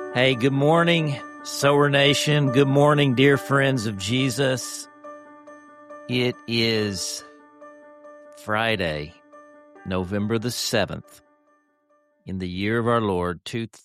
Hey, good morning, Sower Nation. Good morning, dear friends of Jesus. It is Friday, November the 7th, in the year of our Lord,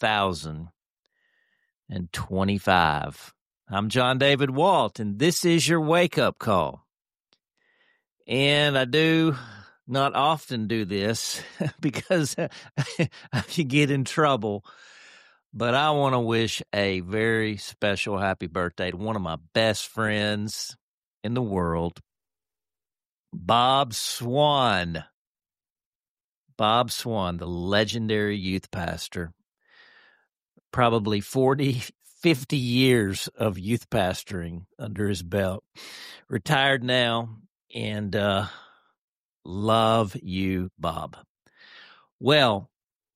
2025. I'm John David Walt, and this is your wake-up call. And I do not often do this because I can get in trouble. But I want to wish a very special happy birthday to one of my best friends in the world, Bob Swan. Bob Swan, the legendary youth pastor. Probably 40, 50 years of youth pastoring under his belt. Retired now, and love you, Bob. Well,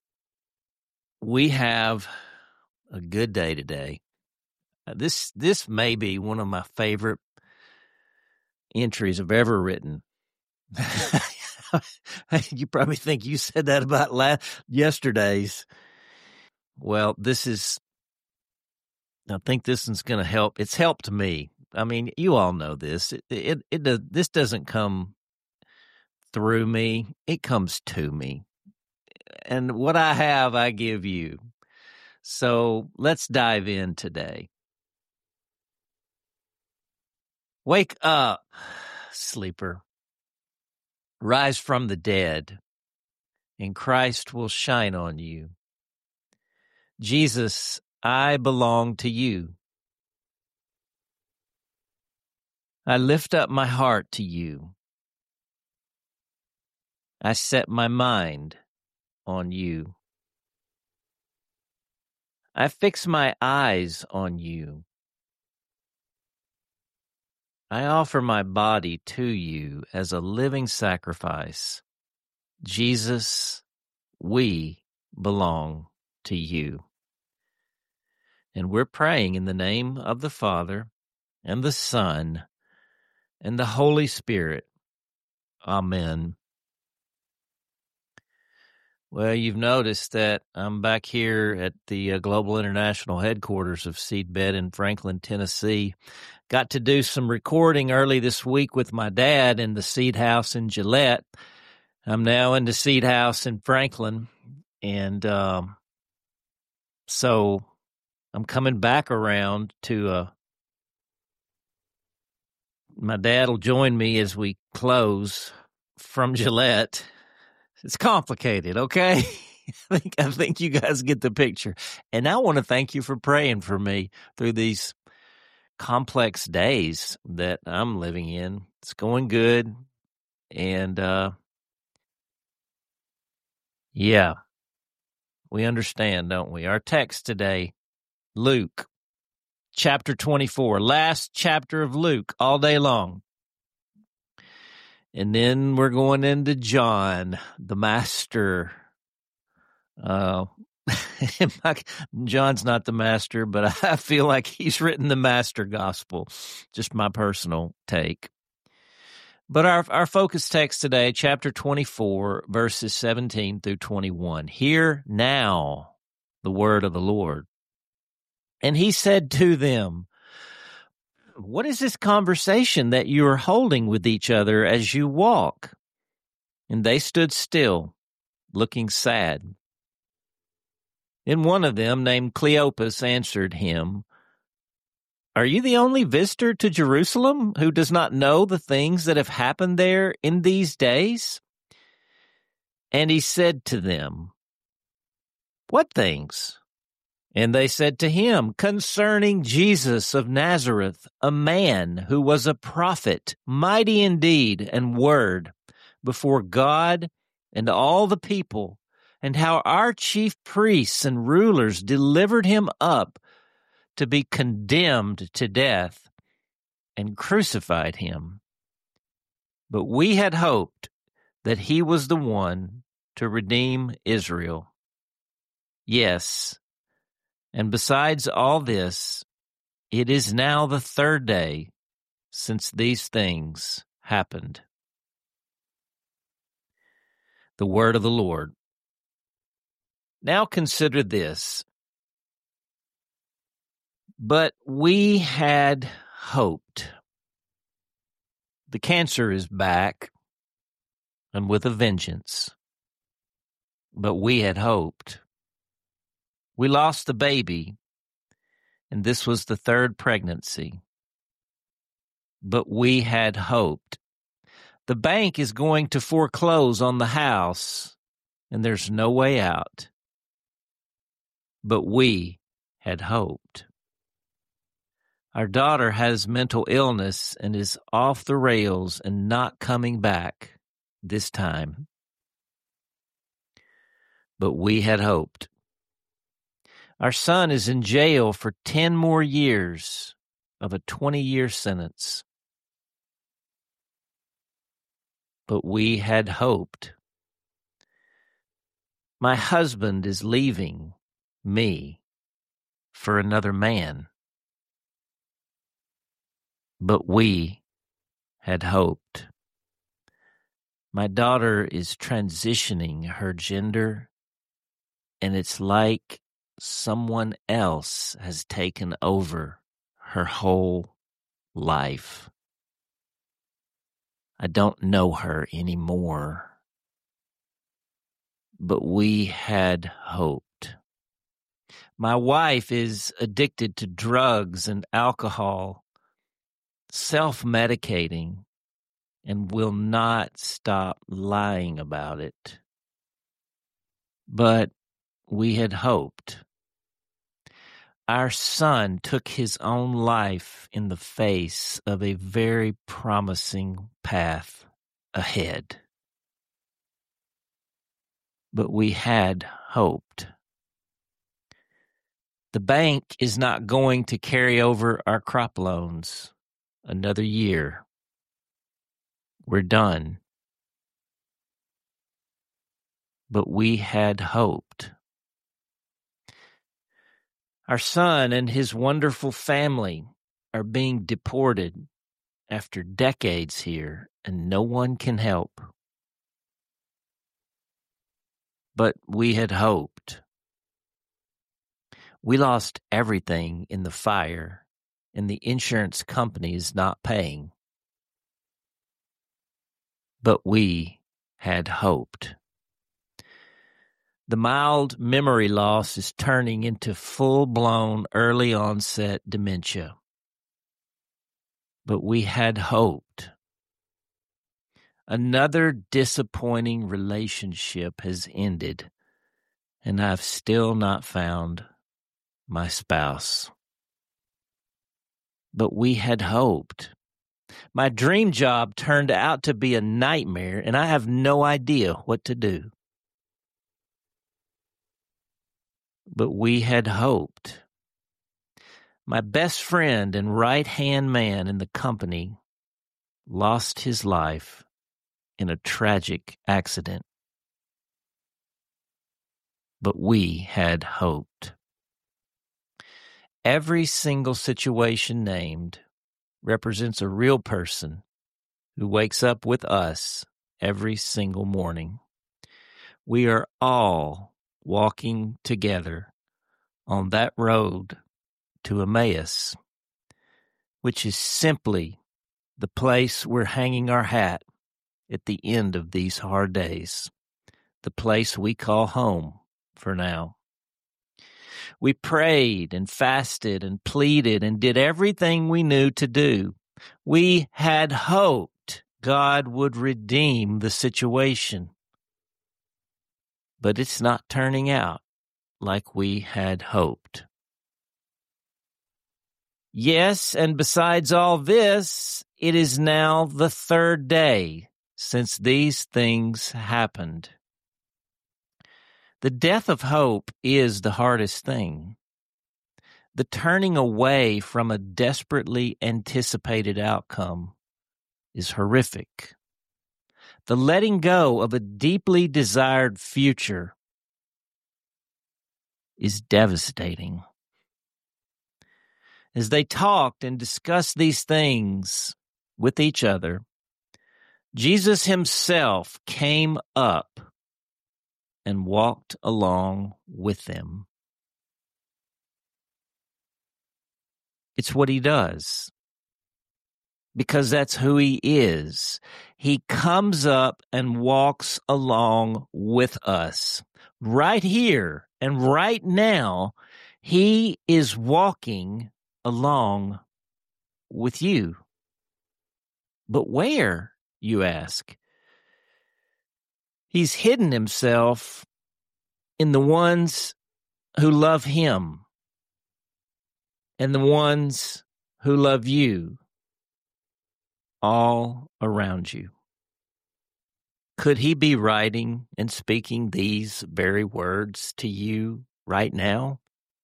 we have a good day today. This may be one of my favorite entries I've ever written. You probably think you said that about yesterday's. Well, I think this is going to help. It's helped me. I mean, you all know this. This doesn't come through me. It comes to me. And what I have, I give you. So let's dive in today. Wake up, sleeper. Rise from the dead, and Christ will shine on you. Jesus, I belong to you. I lift up my heart to you. I set my mind on you. I fix my eyes on you. I offer my body to you as a living sacrifice. Jesus, we belong to you. And we're praying in the name of the Father and the Son and the Holy Spirit. Amen. Well, you've noticed that I'm back here at the Global International headquarters of Seedbed in Franklin, Tennessee. Got to do some recording early this week with my dad in the Seed House in Gillette. I'm now in the Seed House in Franklin, and so I'm coming back around to my dad will join me as we close from Gillette. It's complicated, okay? I think you guys get the picture. And I want to thank you for praying for me through these complex days that I'm living in. It's going good. And yeah, we understand, don't we? Our text today, Luke, chapter 24, last chapter of Luke all day long. And then we're going into John, the master. John's not the master, but I feel like he's written the master gospel. Just my personal take. But our focus text today, chapter 24, verses 17 through 21. Hear now the word of the Lord. And he said to them, what is this conversation that you are holding with each other as you walk? And they stood still, looking sad. Then one of them, named Cleopas, answered him, are you the only visitor to Jerusalem who does not know the things that have happened there in these days? And he said to them, what things? And they said to him, concerning Jesus of Nazareth, a man who was a prophet, mighty in deed and word, before God and all the people, and how our chief priests and rulers delivered him up to be condemned to death and crucified him. But we had hoped that he was the one to redeem Israel. Yes, and besides all this, it is now the third day since these things happened. The word of the Lord. Now consider this. But we had hoped. The cancer is back and with a vengeance. But we had hoped. We lost the baby, and this was the third pregnancy. But we had hoped. The bank is going to foreclose on the house, and there's no way out. But we had hoped. Our daughter has mental illness and is off the rails and not coming back this time. But we had hoped. Our son is in jail for 10 more years of a 20-year sentence. But we had hoped. My husband is leaving me for another man. But we had hoped. My daughter is transitioning her gender, and it's like someone else has taken over her whole life. I don't know her anymore. But we had hoped. My wife is addicted to drugs and alcohol, self-medicating, and will not stop lying about it. But we had hoped. Our son took his own life in the face of a very promising path ahead. But we had hoped. The bank is not going to carry over our crop loans another year. We're done. But we had hoped. Our son and his wonderful family are being deported after decades here, and no one can help. But we had hoped. We lost everything in the fire, and the insurance company is not paying. But we had hoped. The mild memory loss is turning into full-blown early onset dementia. But we had hoped. Another disappointing relationship has ended, and I've still not found my spouse. But we had hoped. My dream job turned out to be a nightmare, and I have no idea what to do. But we had hoped. My best friend and right-hand man in the company lost his life in a tragic accident. But we had hoped. Every single situation named represents a real person who wakes up with us every single morning. We are all walking together on that road to Emmaus, which is simply the place we're hanging our hat at the end of these hard days, the place we call home for now. We prayed and fasted and pleaded and did everything we knew to do. We had hoped God would redeem the situation. But it's not turning out like we had hoped. Yes, and besides all this, it is now the third day since these things happened. The death of hope is the hardest thing. The turning away from a desperately anticipated outcome is horrific. The letting go of a deeply desired future is devastating. As they talked and discussed these things with each other, Jesus himself came up and walked along with them. It's what he does, because that's who he is. He comes up and walks along with us. Right here and right now, he is walking along with you. But where, you ask? He's hidden himself in the ones who love him and the ones who love you, all around you. Could he be writing and speaking these very words to you right now?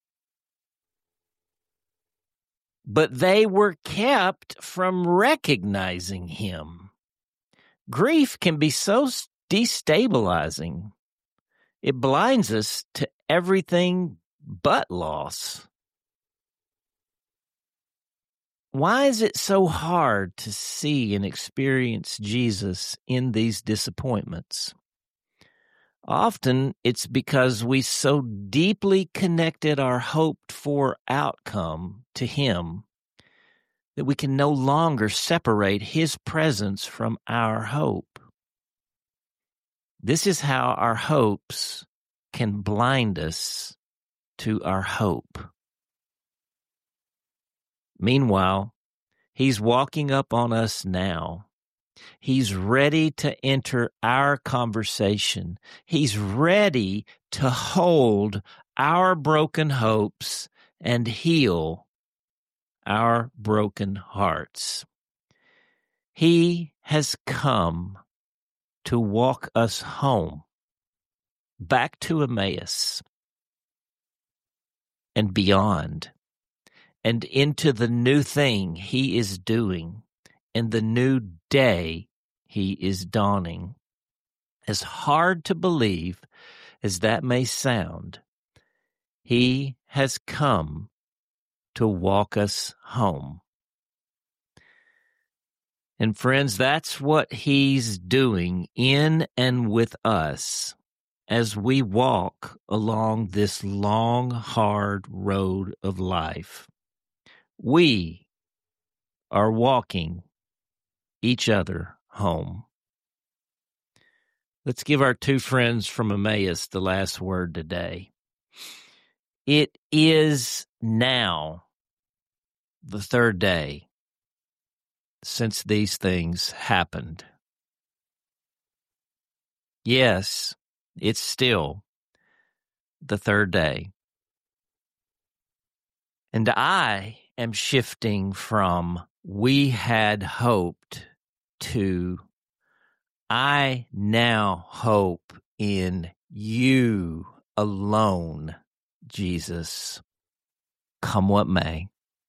But they were kept from recognizing him. Grief can be so destabilizing. It blinds us to everything but loss. Why is it so hard to see and experience Jesus in these disappointments? Often it's because we so deeply connected our hoped-for outcome to him that we can no longer separate his presence from our hope. This is how our hopes can blind us to our hope. Meanwhile, he's walking up on us now. He's ready to enter our conversation. He's ready to hold our broken hopes and heal our broken hearts. He has come to walk us home, back to Emmaus and beyond, and into the new thing he is doing and the new day he is dawning. As hard to believe as that may sound, he has come to walk us home. And friends, that's what he's doing in and with us as we walk along this long, hard road of life. We are walking each other home. Let's give our two friends from Emmaus the last word today. It is now the third day since these things happened. Yes, it's still the third day. And I am shifting from we had hoped to I now hope in you alone, Jesus, come what may,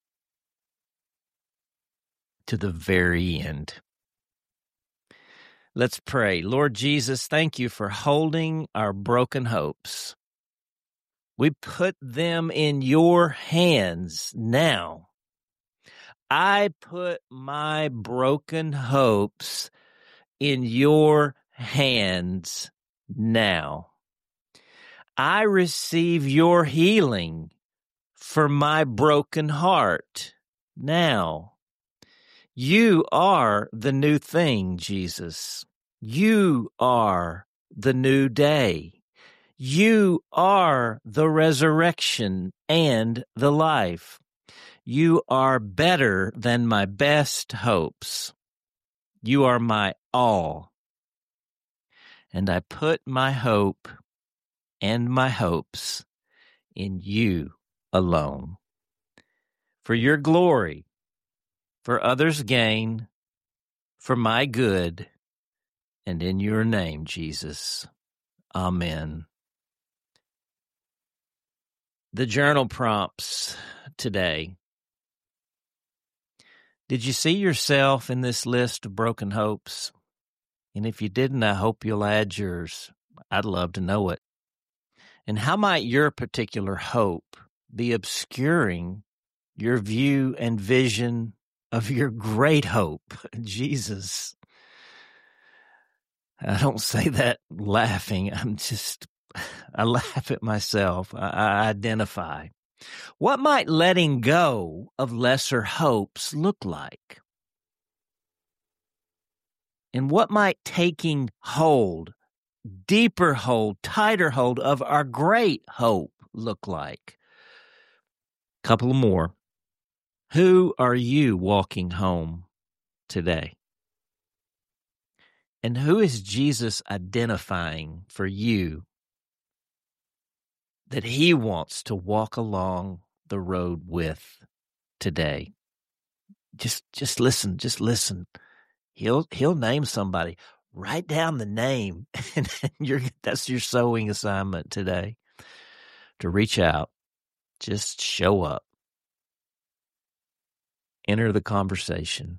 to the very end. Let's pray. Lord Jesus, thank you for holding our broken hopes. We put them in your hands now. I put my broken hopes in your hands now. I receive your healing for my broken heart now. You are the new thing, Jesus. You are the new day. You are the resurrection and the life. You are better than my best hopes. You are my all. And I put my hope and my hopes in you alone. For your glory, for others' gain, for my good, and in your name, Jesus. Amen. The journal prompts today. Did you see yourself in this list of broken hopes? And if you didn't, I hope you'll add yours. I'd love to know it. And how might your particular hope be obscuring your view and vision of your great hope, Jesus? I don't say that laughing. I laugh at myself. I identify. What might letting go of lesser hopes look like? And what might taking hold, deeper hold, tighter hold of our great hope look like? Couple more. Who are you walking home today? And who is Jesus identifying for you that he wants to walk along the road with today? Just listen, just listen. He'll name somebody. Write down the name, and that's your sowing assignment today. To reach out, just show up, enter the conversation.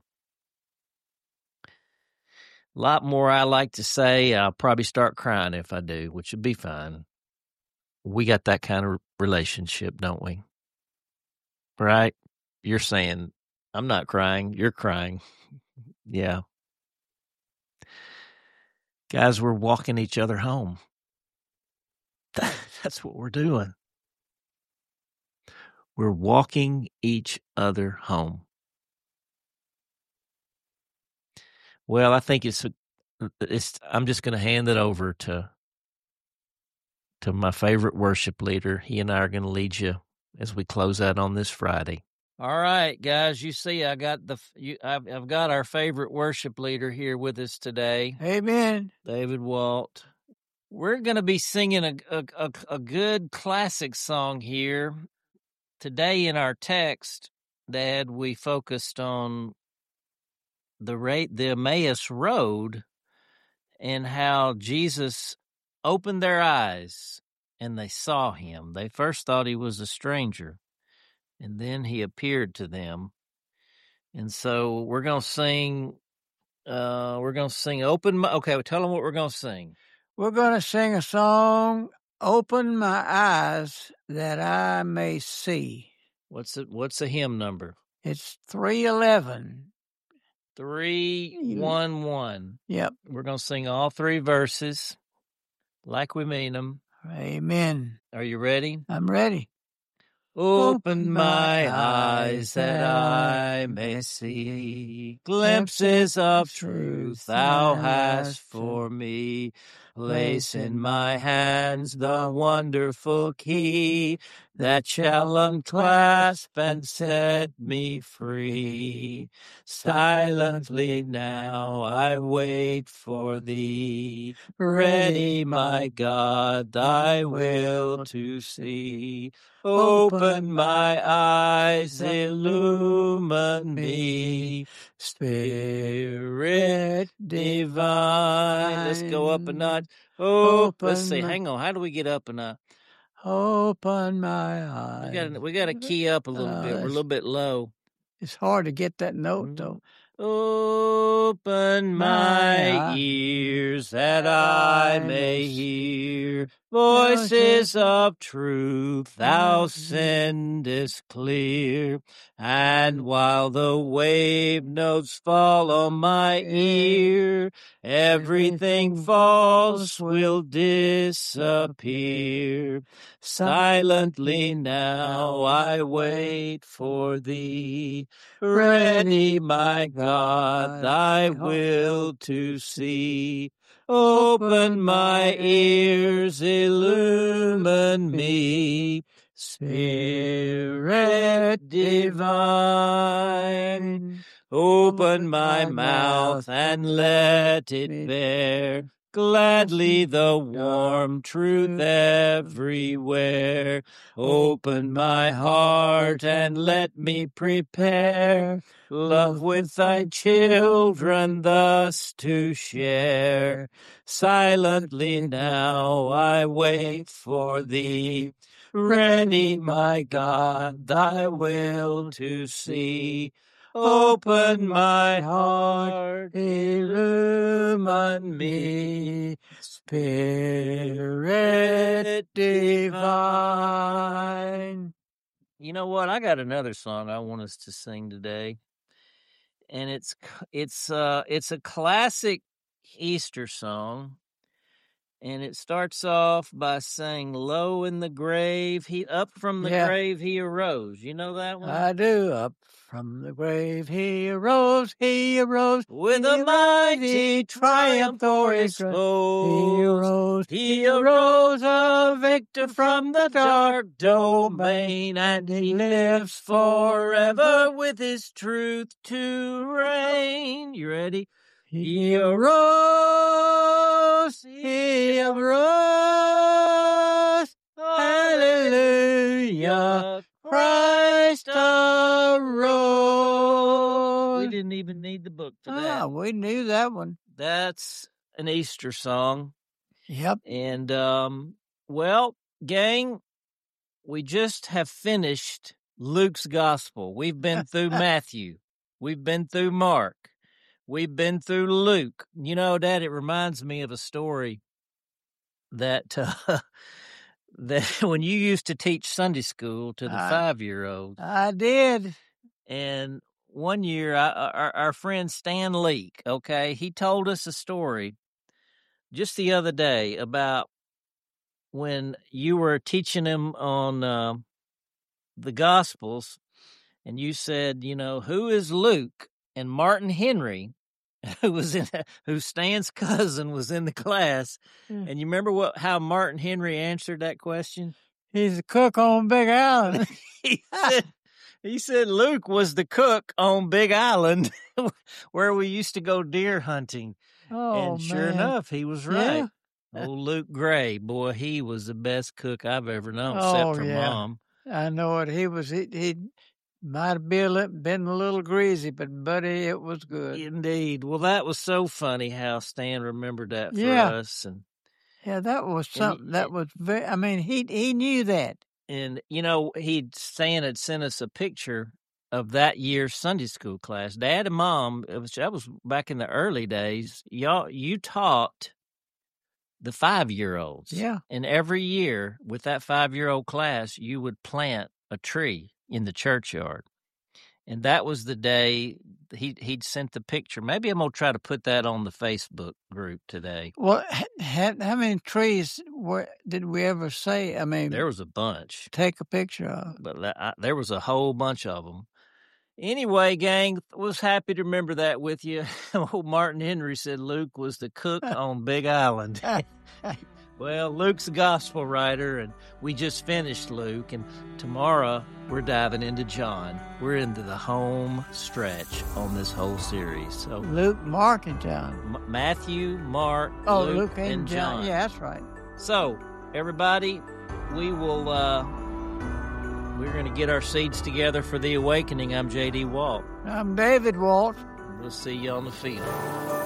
A lot more I like to say. I'll probably start crying if I do, which would be fine. We got that kind of relationship, don't we? Right? You're saying, I'm not crying. You're crying. Yeah. Guys, we're walking each other home. That's what we're doing. We're walking each other home. Well, I think I'm just going to hand it over to my favorite worship leader. He and I are going to lead you as we close out on this Friday. All right, guys, you see, I've got our favorite worship leader here with us today. Amen. David Walt. We're going to be singing a good classic song here. Today in our text, Dad, we focused on the Emmaus Road and how Jesus opened their eyes and they saw him. They first thought he was a stranger, and then he appeared to them. And so we're going to sing, Open My... Okay, well, tell them what we're going to sing. We're going to sing a song, Open My Eyes That I May See. What's the hymn number? It's 311. 311. Yep. We're going to sing all three verses like we mean them. Amen. Are you ready? I'm ready. Open my eyes that I may see glimpses of truth thou hast for me. Place in my hands the wonderful key that shall unclasp and set me free. Silently now I wait for thee, ready, my God, thy will to see. Open my eyes, illumine me, Spirit divine. Let's go up a notch. Let's see. Hang on. How do we get up a notch? Open my eyes. We got to key up a little bit. We're a little bit low. It's hard to get that note, though. Open my ears that I may hear voices of truth thou sendest clear. And while the wave notes fall on my ear, everything false will disappear. Silently now I wait for thee, ready, my God, thy will to see. Open my ears, illumine me, Spirit divine. Open my mouth and let it bear gladly the warm truth everywhere. Open my heart and let me prepare love with thy children thus to share. Silently now I wait for thee, ready, my God, thy will to see. Open my heart, illumine me, Spirit divine. You know what? I got another song I want us to sing today, and it's a classic Easter song, And it starts off by saying, "Low in the grave, up from the grave he arose." You know that one? I do. Up from the grave he arose, with a mighty triumph o'er his foes. He arose a victor from the dark domain, and he lives forever with his truth to reign. You ready? He arose, hallelujah, Christ arose. We didn't even need the book for that. We knew that one. That's an Easter song. Yep. And, well, gang, we just have finished Luke's gospel. We've been through Matthew. We've been through Mark. We've been through Luke. You know, Dad, it reminds me of a story that that when you used to teach Sunday school to the 5-year-olds. I did. And one year, our friend Stan Leak, okay, he told us a story just the other day about when you were teaching him on the Gospels, and you said, you know, who is Luke? And Martin Henry, who Stan's cousin, was in the class. And you remember how Martin Henry answered that question? He's a cook on Big Island. He said Luke was the cook on Big Island where we used to go deer hunting. And sure enough, he was right. Yeah. Old Luke Gray, boy, he was the best cook I've ever known, except for Mom. I know it. He might have been a little greasy, but buddy, it was good. Indeed. Well, that was so funny how Stan remembered that for us. And that was something that was very. I mean, he knew that. And you know, Stan had sent us a picture of that year's Sunday school class. Dad and Mom, that was back in the early days. You taught the 5-year-olds. Yeah. And every year with that 5-year-old class, you would plant a tree in the churchyard. And that was the day he'd sent the picture. Maybe I'm going to try to put that on the Facebook group today. Well, how many trees did we ever say? I mean, there was a bunch. Take a picture of. But there was a whole bunch of them. Anyway, gang, was happy to remember that with you. Old Martin Henry said Luke was the cook on Big Island. Well, Luke's a gospel writer, and we just finished Luke, and tomorrow we're diving into John. We're into the home stretch on this whole series. So Luke, Mark, and John. Matthew, Mark, Luke and John. Yeah, that's right. So, everybody, we will... we're going to get our seeds together for the awakening. I'm J.D. Walt. I'm David Walt. We'll see you on the field.